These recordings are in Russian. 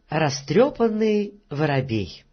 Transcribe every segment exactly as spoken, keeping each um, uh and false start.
Растрепанный воробей.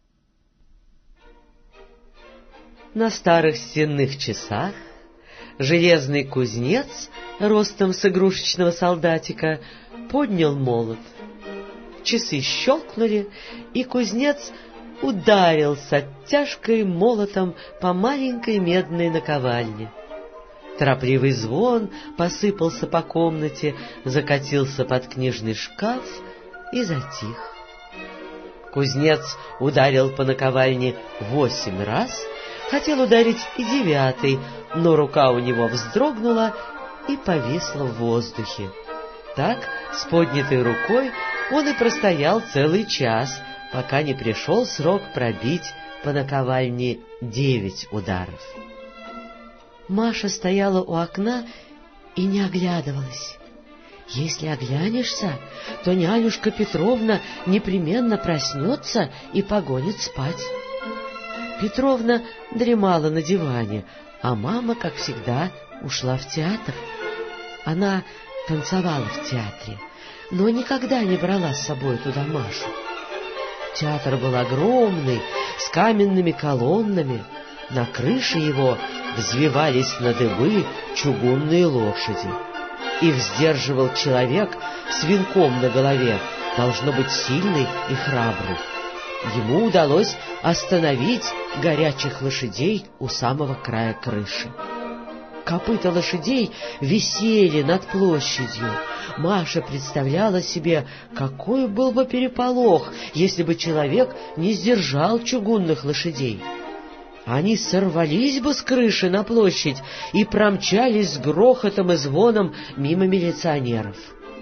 На старых стенных часах железный кузнец, ростом с игрушечного солдатика, поднял молот. Часы щелкнули, и кузнец ударился тяжкой молотом по маленькой медной наковальне. Торопливый звон посыпался по комнате, закатился под книжный шкаф и затих. Кузнец ударил по наковальне восемь раз, хотел ударить и девятый, но рука у него вздрогнула и повисла в воздухе. Так, с поднятой рукой, он и простоял целый час, пока не пришел срок пробить по наковальне девять ударов. Маша стояла у окна и не оглядывалась. Если оглянешься, то нянюшка Петровна непременно проснется и погонит спать. Петровна дремала на диване, а мама, как всегда, ушла в театр. Она танцевала в театре, но никогда не брала с собой туда Машу. Театр был огромный, с каменными колоннами. На крыше его взвивались на дыбы чугунные лошади. Их сдерживал человек с венком на голове, должно быть сильный и храбрый. Ему удалось остановить горячих лошадей у самого края крыши. Копыта лошадей висели над площадью. Маша представляла себе, какой был бы переполох, если бы человек не сдержал чугунных лошадей. Они сорвались бы с крыши на площадь и промчались с грохотом и звоном мимо милиционеров.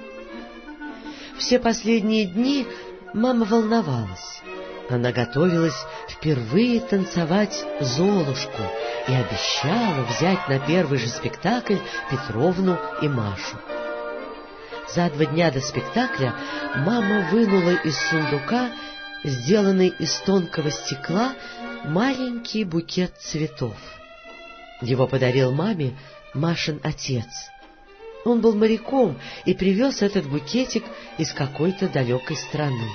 Все последние дни мама волновалась. Она готовилась впервые танцевать Золушку и обещала взять на первый же спектакль Петровну и Машу. За два дня до спектакля мама вынула из сундука, сделанный из тонкого стекла, маленький букет цветов. Его подарил маме Машин отец. Он был моряком и привез этот букетик из какой-то далекой страны.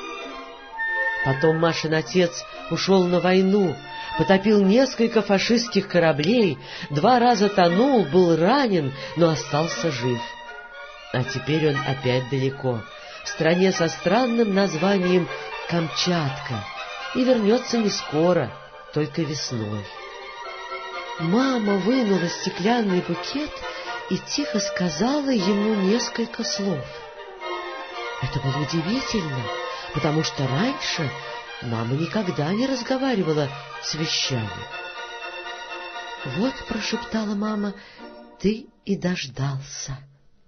Потом Машин отец ушел на войну, потопил несколько фашистских кораблей, два раза тонул, был ранен, но остался жив. А теперь он опять далеко, в стране со странным названием Камчатка, и вернется не скоро, только весной. Мама вынула стеклянный букет и тихо сказала ему несколько слов. Это было удивительно, потому что раньше мама никогда не разговаривала с вещами. «Вот, — прошептала мама, — ты и дождался».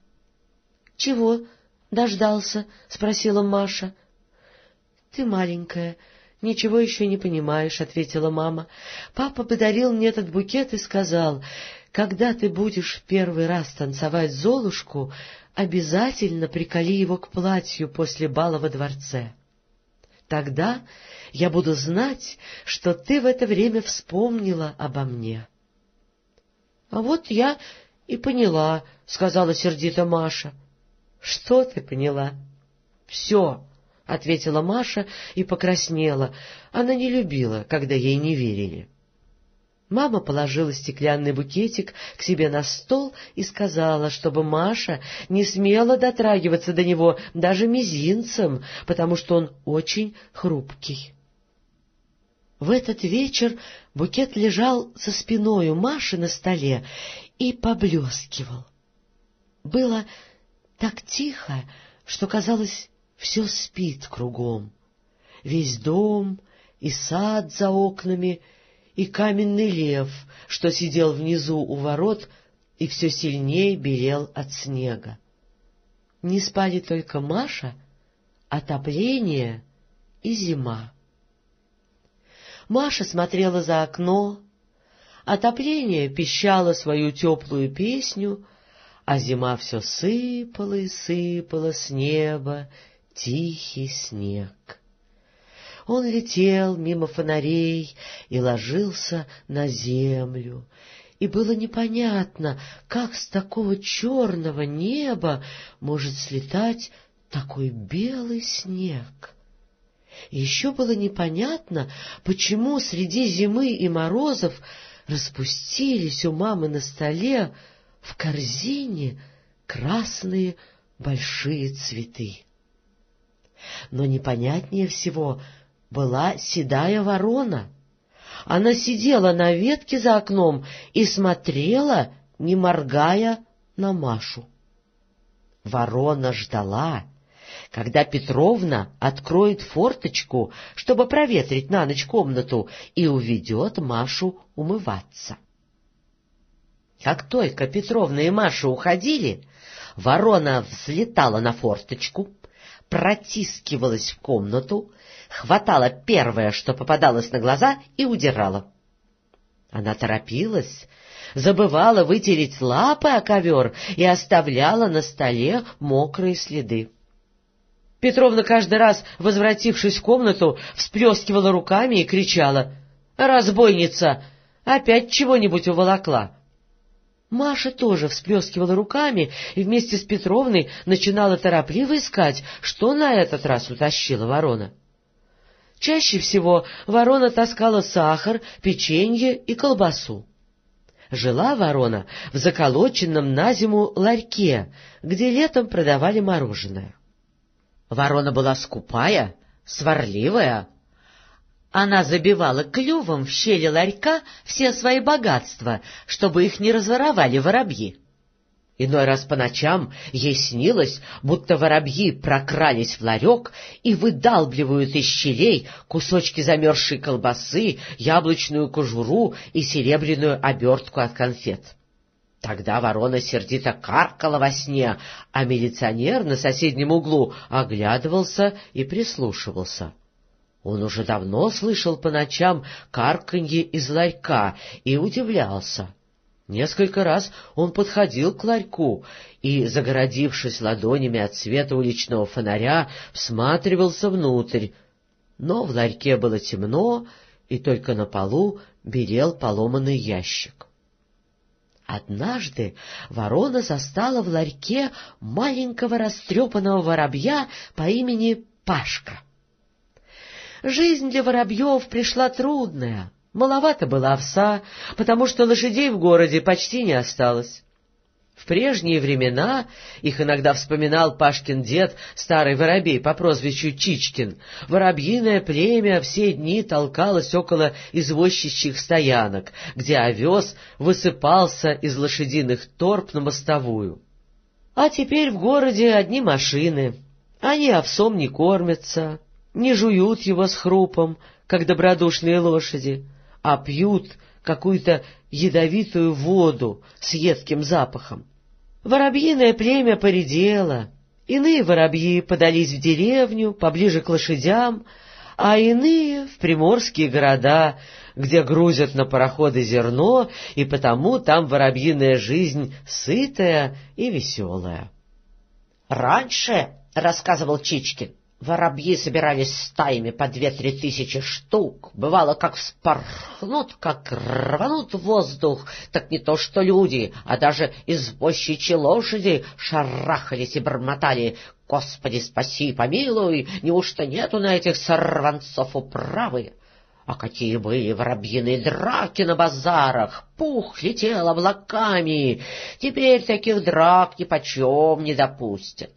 «Чего дождался?» — спросила Маша. «Ты маленькая, ничего еще не понимаешь», — ответила мама. «Папа подарил мне этот букет и сказал, когда ты будешь в первый раз танцевать Золушку, обязательно приколи его к платью после бала во дворце. Тогда я буду знать, что ты в это время вспомнила обо мне». — А вот я и поняла, — сказала сердито Маша. — Что ты поняла? — Все, — ответила Маша и покраснела. Она не любила, когда ей не верили. Мама положила стеклянный букетик к себе на стол и сказала, чтобы Маша не смела дотрагиваться до него даже мизинцем, потому что он очень хрупкий. В этот вечер букет лежал за спиной у Маши на столе и поблескивал. Было так тихо, что, казалось, все спит кругом. Весь дом и сад за окнами, и каменный лев, что сидел внизу у ворот и все сильнее белел от снега. Не спали только Маша, отопление и зима. Маша смотрела за окно, отопление пищало свою теплую песню, а зима все сыпала и сыпала с неба тихий снег. Он летел мимо фонарей и ложился на землю, и было непонятно, как с такого черного неба может слетать такой белый снег. И еще было непонятно, почему среди зимы и морозов распустились у мамы на столе в корзине красные большие цветы. Но непонятнее всего была седая ворона. Она сидела на ветке за окном и смотрела, не моргая, на Машу. Ворона ждала, когда Петровна откроет форточку, чтобы проветрить на ночь комнату, и уведет Машу умываться. Как только Петровна и Маша уходили, ворона взлетала на форточку, протискивалась в комнату, хватала первое, что попадалось на глаза, и удирала. Она торопилась, забывала вытереть лапы о ковер и оставляла на столе мокрые следы. Петровна каждый раз, возвратившись в комнату, всплескивала руками и кричала: «Разбойница! Опять чего-нибудь уволокла!» Маша тоже всплескивала руками и вместе с Петровной начинала торопливо искать, что на этот раз утащила ворона. Чаще всего ворона таскала сахар, печенье и колбасу. Жила ворона в заколоченном на зиму ларьке, где летом продавали мороженое. Ворона была скупая, сварливая. Она забивала клювом в щели ларька все свои богатства, чтобы их не разворовали воробьи. Иной раз по ночам ей снилось, будто воробьи прокрались в ларек и выдалбливают из щелей кусочки замерзшей колбасы, яблочную кожуру и серебряную обертку от конфет. Тогда ворона сердито каркала во сне, а милиционер на соседнем углу оглядывался и прислушивался. Он уже давно слышал по ночам карканье из ларька и удивлялся. Несколько раз он подходил к ларьку и, загородившись ладонями от света уличного фонаря, всматривался внутрь. Но в ларьке было темно, и только на полу белел поломанный ящик. Однажды ворона застала в ларьке маленького растрепанного воробья по имени Пашка. Жизнь для воробьев пришла трудная. Маловато было овса, потому что лошадей в городе почти не осталось. В прежние времена, их иногда вспоминал Пашкин дед, старый воробей по прозвищу Чичкин, воробьиное племя все дни толкалось около извозчичьих стоянок, где овес высыпался из лошадиных торб на мостовую. А теперь в городе одни машины, они овсом не кормятся, не жуют его с хрупом, как добродушные лошади, а пьют какую-то ядовитую воду с едким запахом. Воробьиное племя поредело, иные воробьи подались в деревню, поближе к лошадям, а иные — в приморские города, где грузят на пароходы зерно, и потому там воробьиная жизнь сытая и веселая. — Раньше, — рассказывал Чичкин, — воробьи собирались стаями по две-три тысячи штук. Бывало, как вспорхнут, как рванут в воздух, так не то что люди, а даже извозчичьи лошади шарахались и бормотали: «Господи, спаси, помилуй, неужто нету на этих сорванцов управы?» А какие были воробьиные драки на базарах! Пух летел облаками. Теперь таких драк нипочем не допустят.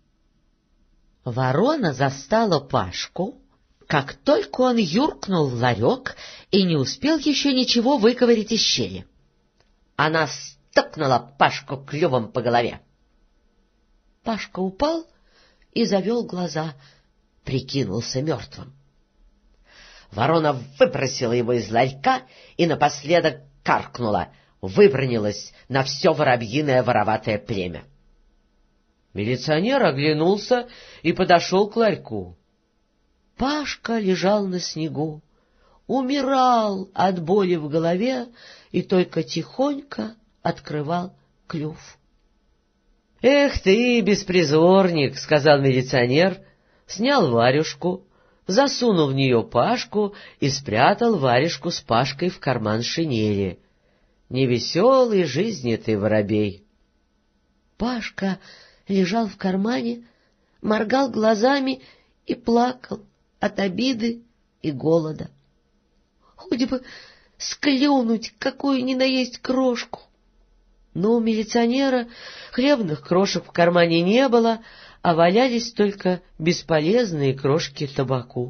Ворона застала Пашку, как только он юркнул в ларек и не успел еще ничего выковырять из щели. Она стукнула Пашку клювом по голове. Пашка упал и завел глаза, прикинулся мертвым. Ворона выбросила его из ларька и напоследок каркнула, выбранилась на все воробьиное вороватое племя. Милиционер оглянулся и подошел к ларьку. Пашка лежал на снегу, умирал от боли в голове и только тихонько открывал клюв. — Эх ты, беспризорник! — сказал милиционер, снял варежку, засунул в нее Пашку и спрятал варежку с Пашкой в карман шинели. Невеселой жизни ты, воробей! Пашка лежал в кармане, моргал глазами и плакал, от обиды и голода. Хоть бы склюнуть какую ни на есть крошку. Но у милиционера хлебных крошек в кармане не было, а валялись только бесполезные крошки табаку.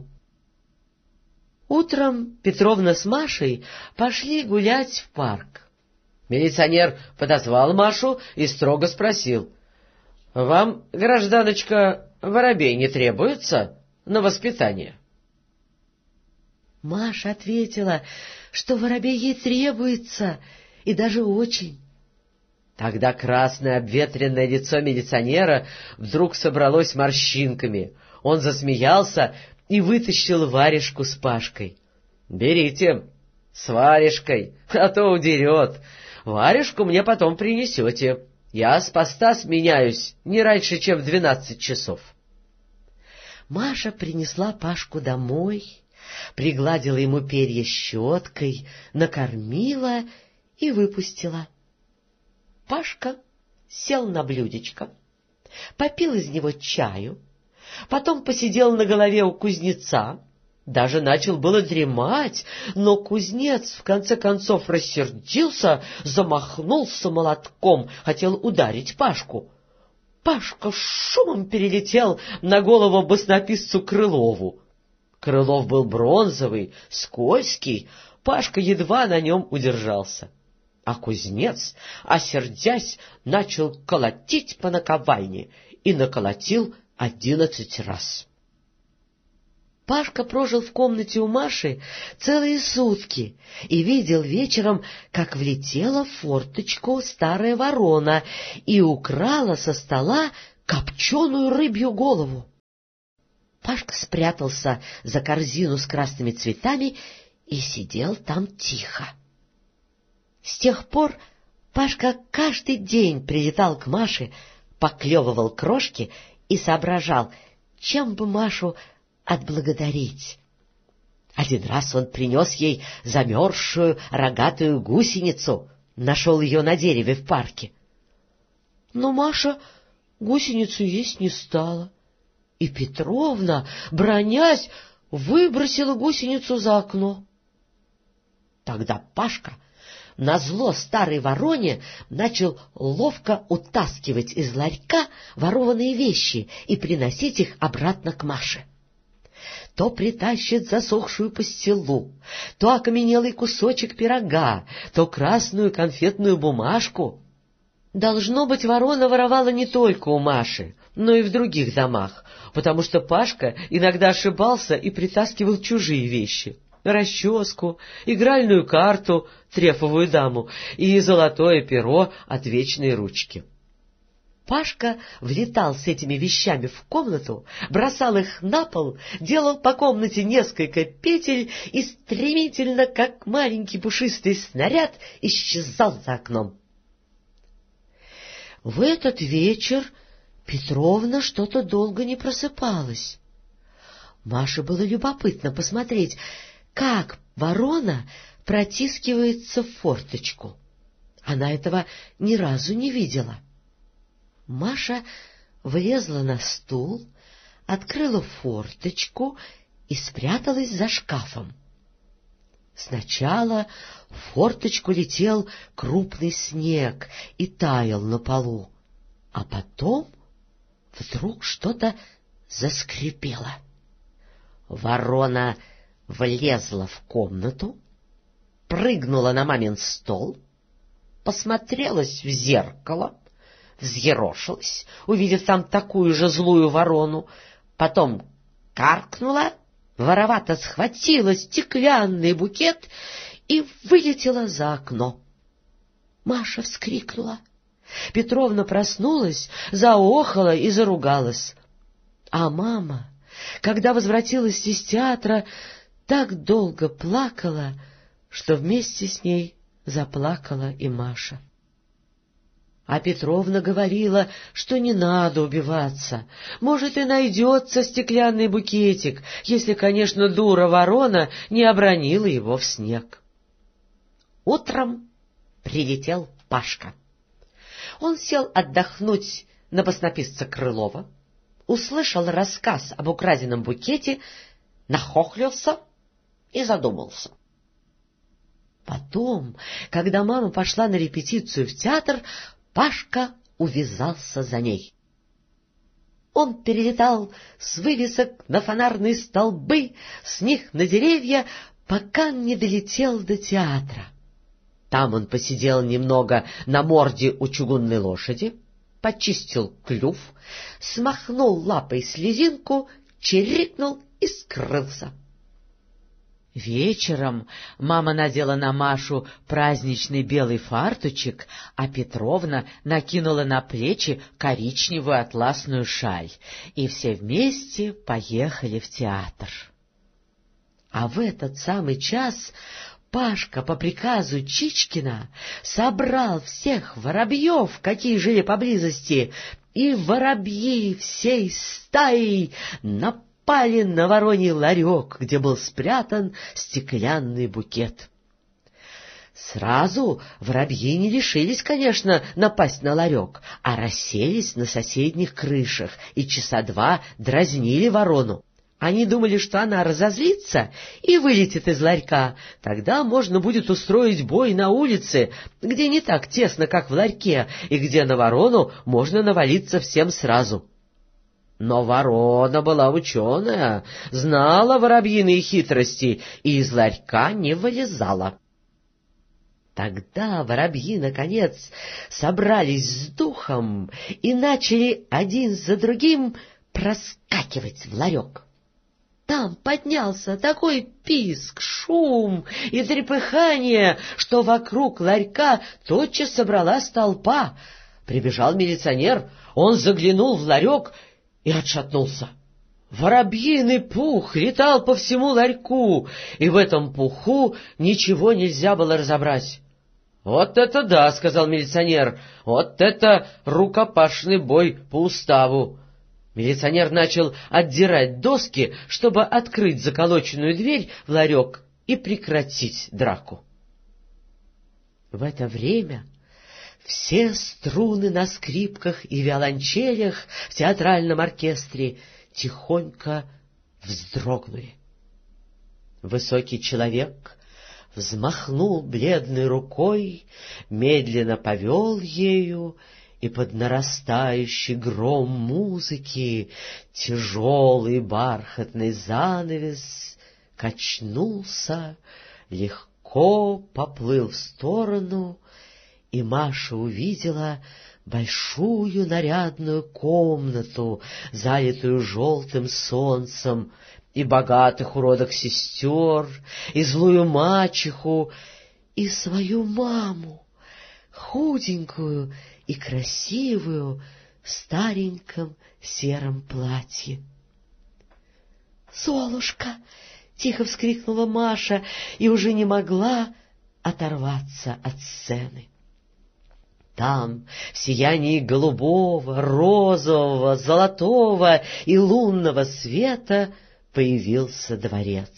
Утром Петровна с Машей пошли гулять в парк. Милиционер подозвал Машу и строго спросил: — Вам, гражданочка, воробей не требуется на воспитание? Маша ответила, что воробей ей требуется, и даже очень. Тогда красное обветренное лицо милиционера вдруг собралось морщинками. Он засмеялся и вытащил варежку с Пашкой. — Берите, с варежкой, а то удерет. Варежку мне потом принесете. Я с поста сменяюсь не раньше, чем в двенадцать часов. Маша принесла Пашку домой, пригладила ему перья щеткой, накормила и выпустила. Пашка сел на блюдечко, попил из него чаю, потом посидел на голове у кузнеца, даже начал было дремать, но кузнец в конце концов рассердился, замахнулся молотком, хотел ударить Пашку. Пашка шумом перелетел на голову баснописцу Крылову. Крылов был бронзовый, скользкий, Пашка едва на нем удержался. А кузнец, осердясь, начал колотить по наковальне и наколотил одиннадцать раз. Пашка прожил в комнате у Маши целые сутки и видел вечером, как влетела в форточку старая ворона и украла со стола копченую рыбью голову. Пашка спрятался за корзину с красными цветами и сидел там тихо. С тех пор Пашка каждый день прилетал к Маше, поклевывал крошки и соображал, чем бы Машу отблагодарить. Один раз он принес ей замерзшую рогатую гусеницу, нашел ее на дереве в парке. Но Маша гусеницу есть не стала, и Петровна, бранясь, выбросила гусеницу за окно. Тогда Пашка назло старой вороне начал ловко утаскивать из ларька ворованные вещи и приносить их обратно к Маше. То притащит засохшую пастилу, то окаменелый кусочек пирога, то красную конфетную бумажку. Должно быть, ворона воровала не только у Маши, но и в других домах, потому что Пашка иногда ошибался и притаскивал чужие вещи. Расческу, игральную карту, трефовую даму и золотое перо от вечной ручки. Пашка влетал с этими вещами в комнату, бросал их на пол, делал по комнате несколько петель и стремительно, как маленький пушистый снаряд, исчезал за окном. В этот вечер Петровна что-то долго не просыпалась. Маше было любопытно посмотреть, как ворона протискивается в форточку. Она этого ни разу не видела. Маша влезла на стул, открыла форточку и спряталась за шкафом. Сначала в форточку летел крупный снег и таял на полу, а потом вдруг что-то заскрипело. Ворона влезла в комнату, прыгнула на мамин стол, посмотрелась в зеркало, взъерошилась, увидев там такую же злую ворону, потом каркнула, воровато схватила стеклянный букет и вылетела за окно. Маша вскрикнула. Петровна проснулась, заохала и заругалась. А мама, когда возвратилась из театра, так долго плакала, что вместе с ней заплакала и Маша. А Петровна говорила, что не надо убиваться. Может, и найдется стеклянный букетик, если, конечно, дура-ворона не обронила его в снег. Утром прилетел Пашка. Он сел отдохнуть на баснописца Крылова, услышал рассказ об украденном букете нахохлился и задумался. Потом, когда мама пошла на репетицию в театр, Пашка увязался за ней. Он перелетал с вывесок на фонарные столбы, с них на деревья, пока не долетел до театра. Там он посидел немного на морде у чугунной лошади, почистил клюв, смахнул лапой слезинку, чирикнул и скрылся. Вечером мама надела на Машу праздничный белый фартучек, а Петровна накинула на плечи коричневую атласную шаль, и все вместе поехали в театр. А в этот самый час Пашка по приказу Чичкина собрал всех воробьев, какие жили поблизости, и воробьи всей стаей напали на вороний ларек, где был спрятан стеклянный букет. Сразу воробьи не решились, конечно, напасть на ларек, а расселись на соседних крышах и часа два дразнили ворону. Они думали, что она разозлится и вылетит из ларька. Тогда можно будет устроить бой на улице, где не так тесно, как в ларьке, и где на ворону можно навалиться всем сразу. Но ворона была ученая, знала воробьиные хитрости и из ларька не вылезала. Тогда воробьи, наконец, собрались с духом и начали один за другим проскакивать в ларек. Там поднялся такой писк, шум и трепыхание, что вокруг ларька тотчас собралась толпа. Прибежал милиционер, он заглянул в ларек и отшатнулся. Воробьиный пух летал по всему ларьку, и в этом пуху ничего нельзя было разобрать. — Вот это да, — сказал милиционер, — вот это рукопашный бой по уставу. Милиционер начал отдирать доски, чтобы открыть заколоченную дверь в ларек и прекратить драку. В это время все струны на скрипках и виолончелях в театральном оркестре тихонько вздрогнули. Высокий человек взмахнул бледной рукой, медленно повел ею, и под нарастающий гром музыки тяжелый бархатный занавес качнулся, легко поплыл в сторону, и Маша увидела большую нарядную комнату, залитую желтым солнцем, и богатых уродок сестер, и злую мачеху, и свою маму, худенькую и красивую в стареньком сером платье. «Золушка!» — тихо вскрикнула Маша и уже не могла оторваться от сцены. Там, в сиянии голубого, розового, золотого и лунного света, появился дворец.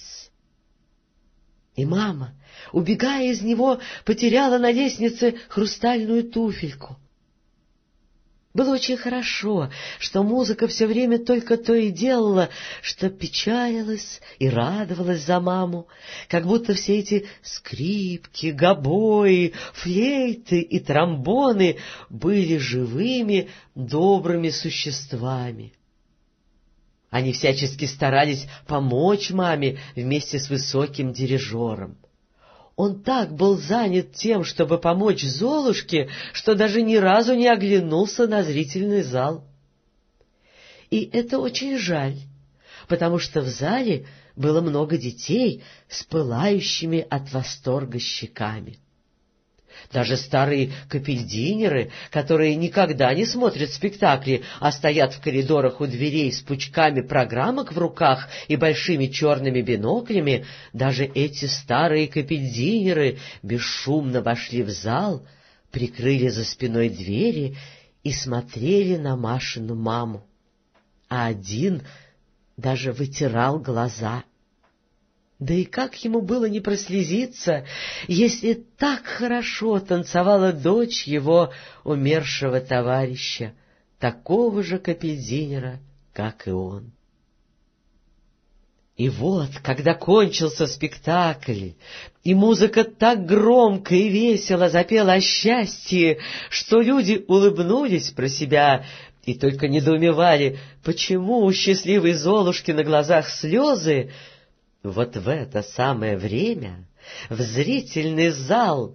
И мама, убегая из него, потеряла на лестнице хрустальную туфельку. Было очень хорошо, что музыка все время только то и делала, что печалилась и радовалась за маму, как будто все эти скрипки, гобои, флейты и тромбоны были живыми, добрыми существами. Они всячески старались помочь маме вместе с высоким дирижером. Он так был занят тем, чтобы помочь Золушке, что даже ни разу не оглянулся на зрительный зал. И это очень жаль, потому что в зале было много детей с пылающими от восторга щеками. Даже старые капельдинеры, которые никогда не смотрят спектакли, а стоят в коридорах у дверей с пучками программок в руках и большими черными биноклями, даже эти старые капельдинеры бесшумно вошли в зал, прикрыли за спиной двери и смотрели на Машину маму. А один даже вытирал глаза. Да и как ему было не прослезиться, если так хорошо танцевала дочь его умершего товарища, такого же капельдинера, как и он. И вот, когда кончился спектакль, и музыка так громко и весело запела о счастье, что люди улыбнулись про себя и только недоумевали, почему у счастливой Золушки на глазах слезы, вот в это самое время в зрительный зал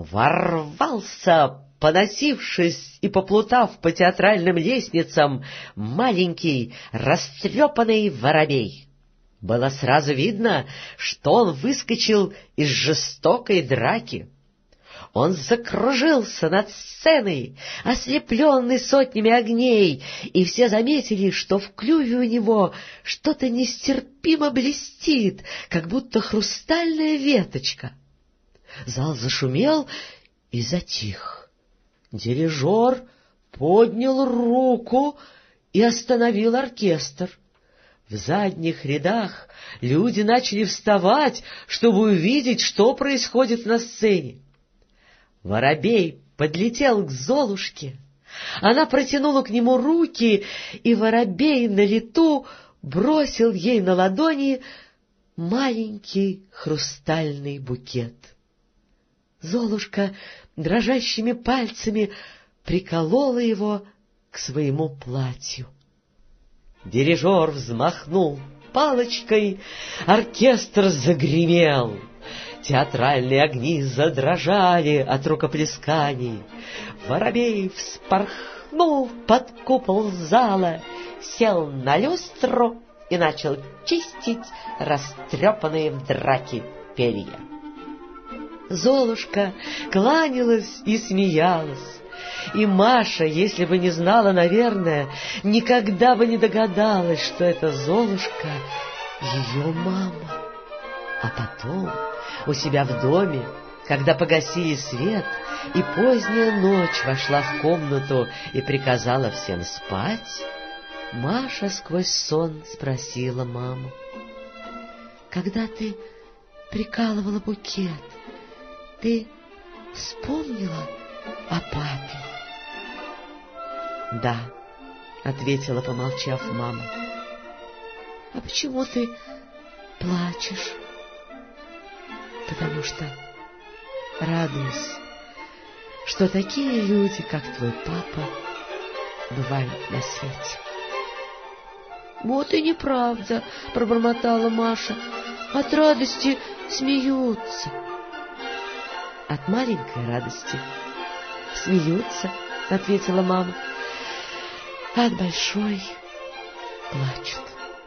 ворвался, поносившись и поплутав по театральным лестницам, маленький растрепанный воробей. Было сразу видно, что он выскочил из жестокой драки. Он закружился над сценой, ослепленный сотнями огней, и все заметили, что в клюве у него что-то нестерпимо блестит, как будто хрустальная веточка. Зал зашумел и затих. Дирижер поднял руку и остановил оркестр. В задних рядах люди начали вставать, чтобы увидеть, что происходит на сцене. Воробей подлетел к Золушке. Она протянула к нему руки, и воробей на лету бросил ей на ладони маленький хрустальный букет. Золушка дрожащими пальцами приколола его к своему платью. Дирижер взмахнул палочкой, оркестр загремел, театральные огни задрожали от рукоплесканий. Воробей вспорхнул под купол зала, сел на люстру и начал чистить растрепанные в драке перья. Золушка кланялась и смеялась. И Маша, если бы не знала, наверное, никогда бы не догадалась, что это Золушка ее мама. А потом у себя в доме, когда погасили свет, и поздняя ночь вошла в комнату и приказала всем спать, Маша сквозь сон спросила маму: «Когда ты прикалывала букет, ты вспомнила о папе?» «Да», — ответила, помолчав, мама. «А почему ты плачешь?» «Потому что радуюсь, что такие люди, как твой папа, бывают на свете». «Вот и неправда», — пробормотала Маша. «От радости смеются». «От маленькой радости смеются», — ответила мама. «А от большой плачут.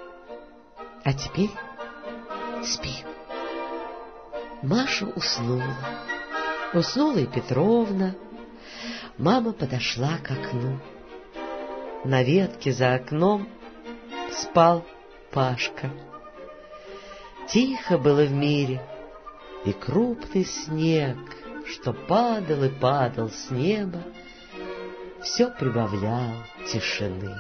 А теперь спи». Маша уснула. Уснула и Петровна. Мама подошла к окну. На ветке за окном спал Пашка. Тихо было в мире, и крупный снег, что падал и падал с неба, все прибавлял тишины.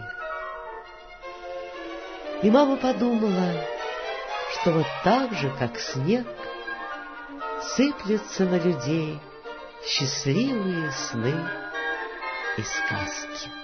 И мама подумала, что вот так же, как снег, сыплются на людей счастливые сны и сказки.